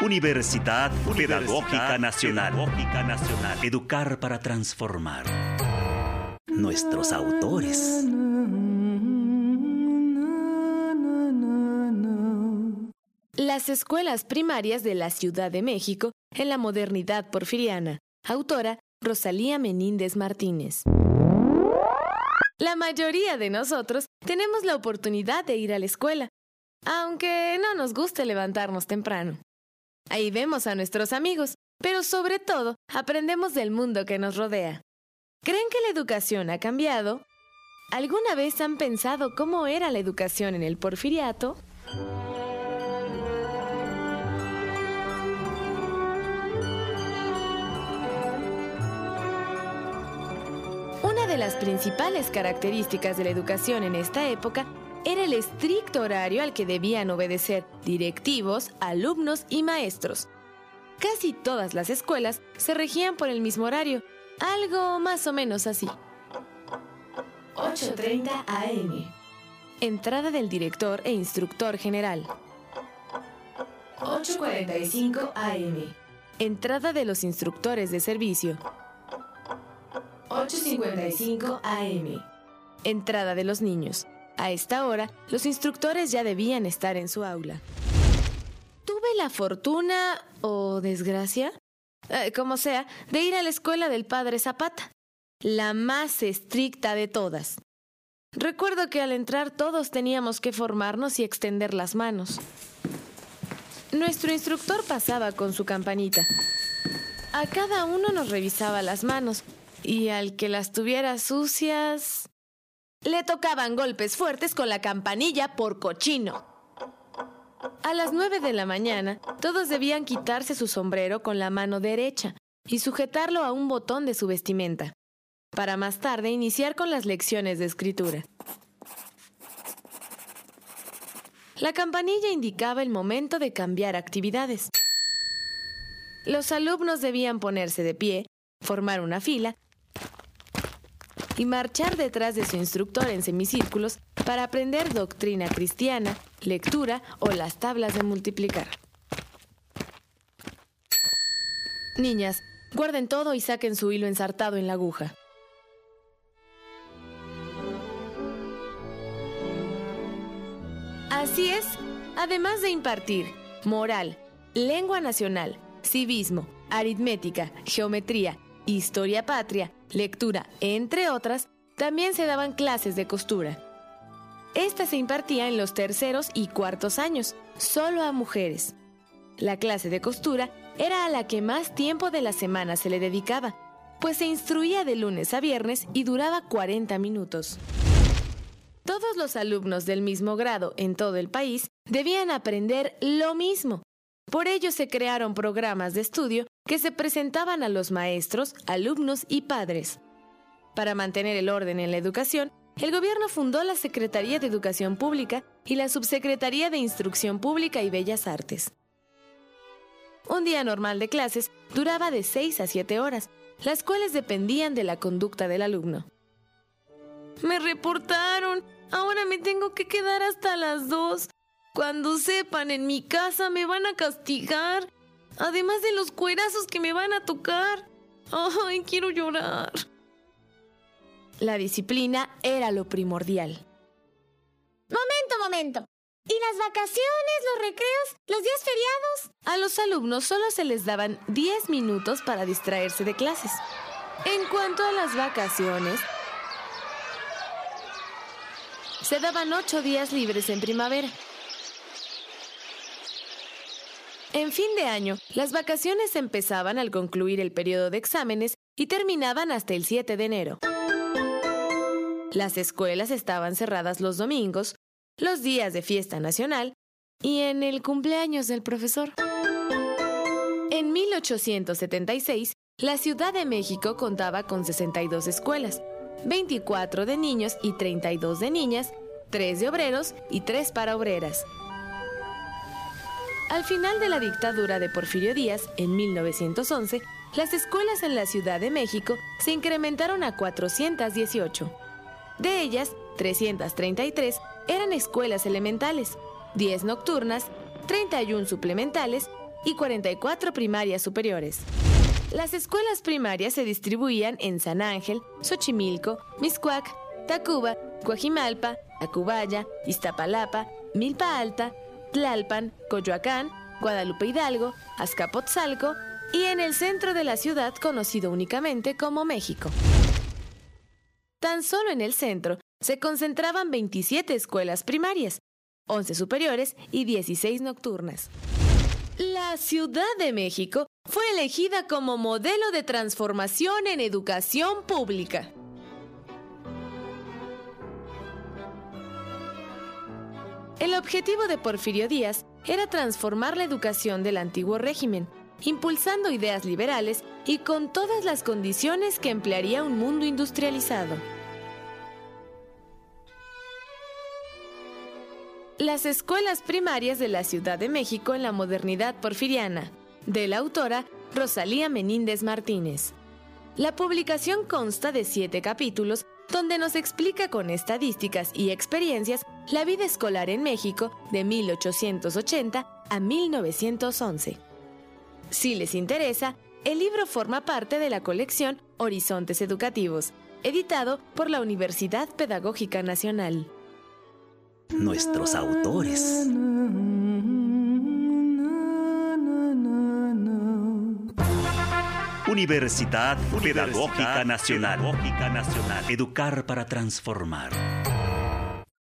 Universidad Pedagógica Nacional. Educar para transformar. Nuestros autores. Las escuelas primarias de la Ciudad de México en la modernidad porfiriana. Autora Rosalía Meníndez Martínez. La mayoría de nosotros tenemos la oportunidad de ir a la escuela, aunque no nos guste levantarnos temprano. Ahí vemos a nuestros amigos, pero sobre todo aprendemos del mundo que nos rodea. ¿Creen que la educación ha cambiado? ¿Alguna vez han pensado cómo era la educación en el Porfiriato? Una de las principales características de la educación en esta época era el estricto horario al que debían obedecer directivos, alumnos y maestros. Casi todas las escuelas se regían por el mismo horario, algo más o menos así. 8:30 a.m. Entrada del director e instructor general. 8:45 a.m. Entrada de los instructores de servicio. 8:55 a.m. Entrada de los niños. A esta hora, los instructores ya debían estar en su aula. Tuve la fortuna, o desgracia, como sea, de ir a la escuela del Padre Zapata, la más estricta de todas. Recuerdo que al entrar todos teníamos que formarnos y extender las manos. Nuestro instructor pasaba con su campanita. A cada uno nos revisaba las manos, y al que las tuviera sucias, le tocaban golpes fuertes con la campanilla por cochino. A las 9 de la mañana, todos debían quitarse su sombrero con la mano derecha y sujetarlo a un botón de su vestimenta, para más tarde iniciar con las lecciones de escritura. La campanilla indicaba el momento de cambiar actividades. Los alumnos debían ponerse de pie, formar una fila y marchar detrás de su instructor en semicírculos para aprender doctrina cristiana, lectura o las tablas de multiplicar. Niñas, guarden todo y saquen su hilo ensartado en la aguja. Así es, además de impartir moral, lengua nacional, civismo, aritmética, geometría, historia patria, lectura, entre otras, también se daban clases de costura. Esta se impartía en los terceros y cuartos años, solo a mujeres. La clase de costura era a la que más tiempo de la semana se le dedicaba, pues se instruía de lunes a viernes y duraba 40 minutos. Todos los alumnos del mismo grado en todo el país debían aprender lo mismo. Por ello se crearon programas de estudio que se presentaban a los maestros, alumnos y padres. Para mantener el orden en la educación, el gobierno fundó la Secretaría de Educación Pública y la Subsecretaría de Instrucción Pública y Bellas Artes. Un día normal de clases duraba de 6 a 7 horas, las cuales dependían de la conducta del alumno. Me reportaron, ahora me tengo que quedar hasta las 2. Cuando sepan en mi casa me van a castigar, además de los cuerazos que me van a tocar. Ay, quiero llorar. La disciplina era lo primordial. Momento. ¿Y las vacaciones, los recreos, los días feriados? A los alumnos solo se les daban 10 minutos para distraerse de clases. En cuanto a las vacaciones, se daban 8 días libres en primavera. En fin de año, las vacaciones empezaban al concluir el periodo de exámenes y terminaban hasta el 7 de enero. Las escuelas estaban cerradas los domingos, los días de fiesta nacional y en el cumpleaños del profesor. En 1876, la Ciudad de México contaba con 62 escuelas, 24 de niños y 32 de niñas, 3 de obreros y 3 para obreras. Al final de la dictadura de Porfirio Díaz, en 1911, las escuelas en la Ciudad de México se incrementaron a 418. De ellas, 333 eran escuelas elementales, 10 nocturnas, 31 suplementales y 44 primarias superiores. Las escuelas primarias se distribuían en San Ángel, Xochimilco, Mixcoac, Tacuba, Coajimalpa, Tacubaya, Iztapalapa, Milpa Alta, Tlalpan, Coyoacán, Guadalupe Hidalgo, Azcapotzalco y en el centro de la ciudad conocido únicamente como México. Tan solo en el centro se concentraban 27 escuelas primarias, 11 superiores y 16 nocturnas. La Ciudad de México fue elegida como modelo de transformación en educación pública. El objetivo de Porfirio Díaz era transformar la educación del antiguo régimen, impulsando ideas liberales y con todas las condiciones que emplearía un mundo industrializado. Las escuelas primarias de la Ciudad de México en la modernidad porfiriana, de la autora Rosalía Meníndez Martínez. La publicación consta de 7 capítulos donde nos explica con estadísticas y experiencias la vida escolar en México de 1880 a 1911. Si les interesa, el libro forma parte de la colección Horizontes Educativos, editado por la Universidad Pedagógica Nacional. Nuestros autores. Universidad Pedagógica Nacional. Educar para transformar.